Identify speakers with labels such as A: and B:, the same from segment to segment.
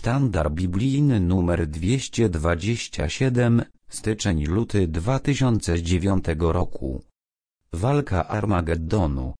A: Sztandar biblijny numer 227, styczeń-luty 2009 roku. Walka Armagedonu.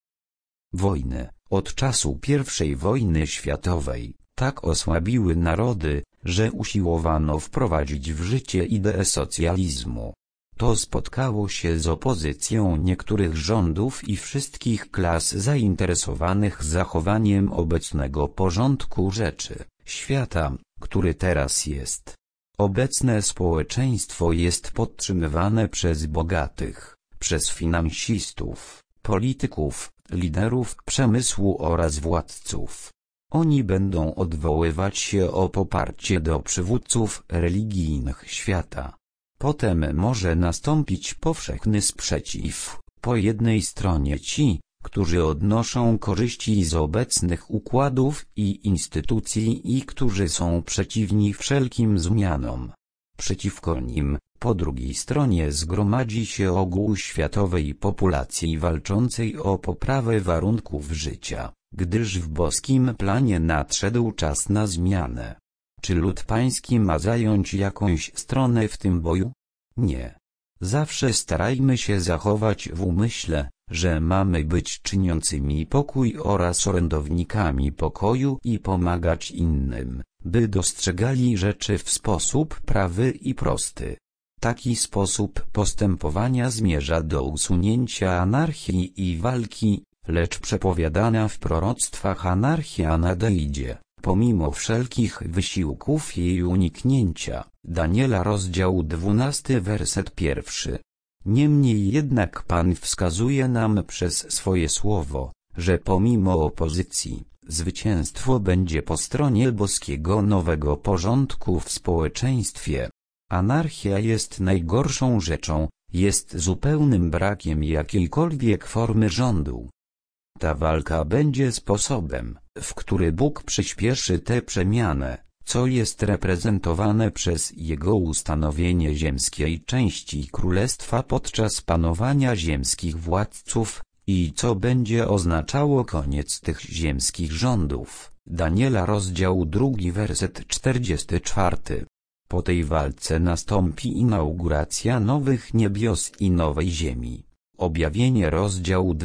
A: Wojny, od czasu I wojny światowej, tak osłabiły narody, że usiłowano wprowadzić w życie ideę socjalizmu. To spotkało się z opozycją niektórych rządów i wszystkich klas zainteresowanych zachowaniem obecnego porządku rzeczy, świata, który teraz jest. Obecne społeczeństwo jest podtrzymywane przez bogatych, przez finansistów, polityków, liderów przemysłu oraz władców. Oni będą odwoływać się o poparcie do przywódców religijnych świata. Potem może nastąpić powszechny sprzeciw, po jednej stronie ci, którzy odnoszą korzyści z obecnych układów i instytucji i którzy są przeciwni wszelkim zmianom. Przeciwko nim, po drugiej stronie zgromadzi się ogół światowej populacji walczącej o poprawę warunków życia, gdyż w boskim planie nadszedł czas na zmianę. Czy lud pański ma zająć jakąś stronę w tym boju? Nie. Zawsze starajmy się zachować w umyśle, że mamy być czyniącymi pokój oraz orędownikami pokoju i pomagać innym, by dostrzegali rzeczy w sposób prawy i prosty. Taki sposób postępowania zmierza do usunięcia anarchii i walki, lecz przepowiadana w proroctwach anarchia nadejdzie, pomimo wszelkich wysiłków jej uniknięcia. Daniela rozdział 12 werset 1. Niemniej jednak Pan wskazuje nam przez swoje słowo, że pomimo opozycji, zwycięstwo będzie po stronie boskiego nowego porządku w społeczeństwie. Anarchia jest najgorszą rzeczą, jest zupełnym brakiem jakiejkolwiek formy rządu. Ta walka będzie sposobem, w który Bóg przyspieszy tę przemianę, co jest reprezentowane przez Jego ustanowienie ziemskiej części królestwa podczas panowania ziemskich władców, i co będzie oznaczało koniec tych ziemskich rządów. Daniela rozdział 2 werset 44. Po tej walce nastąpi inauguracja nowych niebios i nowej ziemi. Objawienie rozdział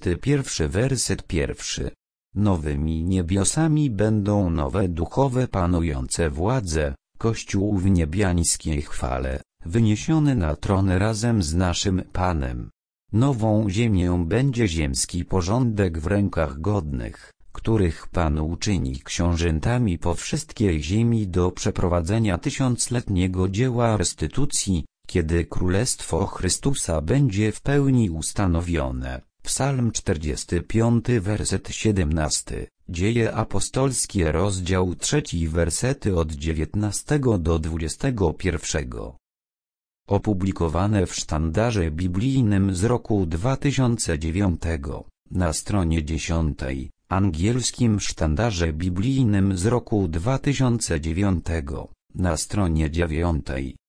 A: 21 werset 1. Nowymi niebiosami będą nowe duchowe panujące władze, Kościół w niebiańskiej chwale, wyniesiony na tron razem z naszym Panem. Nową ziemię będzie ziemski porządek w rękach godnych, których Pan uczyni książętami po wszystkiej ziemi do przeprowadzenia tysiącletniego dzieła restytucji, kiedy Królestwo Chrystusa będzie w pełni ustanowione. Psalm 45 werset 17, Dzieje apostolskie rozdział 3 wersety od 19 do 21. Opublikowane w Sztandarze biblijnym z roku 2009, na stronie 10, angielskim Sztandarze biblijnym z roku 2009, na stronie 9.